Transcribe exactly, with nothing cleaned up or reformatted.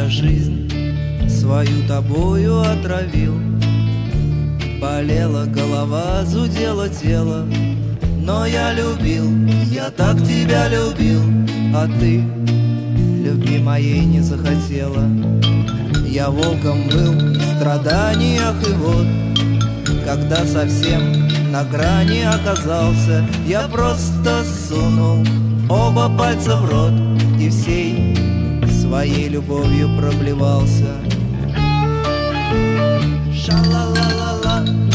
жизнь свою тобою отравил. Болела голова, зудело тело, но я любил, я так тебя любил, а ты любви моей не захотела. Я волком был в страданиях, и вот, когда совсем на грани оказался, я просто сунул оба пальца в рот и всей своей любовью проблевался. Ша-ла-ла-ла-ла.